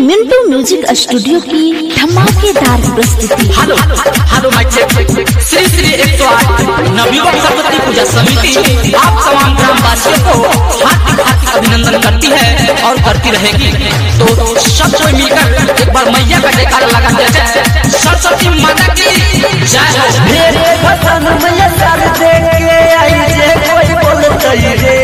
Mintu music studio की धमाकेदार प्रस्तुति। हेलो हेलो श्री श्री 108 नवयुवक सरस्वती पूजा समिति आप तमाम ग्रामवासियों को हार्दिक हार्दिक अभिनंदन करती है और करती रहेगी। तो सब कोई मिलकर एक बार मैया का जयकारा लगाते हैं। सरस्वती माता की जय हो। मेरे भगवान मैया सर दे के आई जे कोई बोलते रे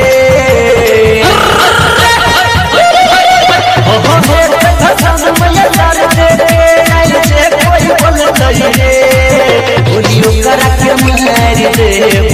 मैया सर दे के आई जे कोई बोलते रे बोलियो कर के मार देव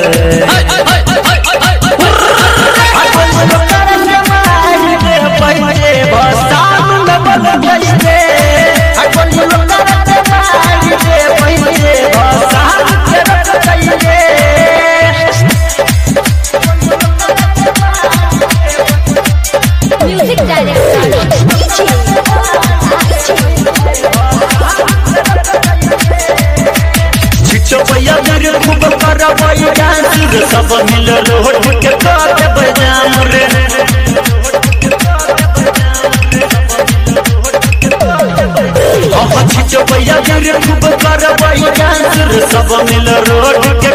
सब मिल रोड के काट बजाम रे छिचो भैया गिर खूब करबई डांस रे सब मिल रोड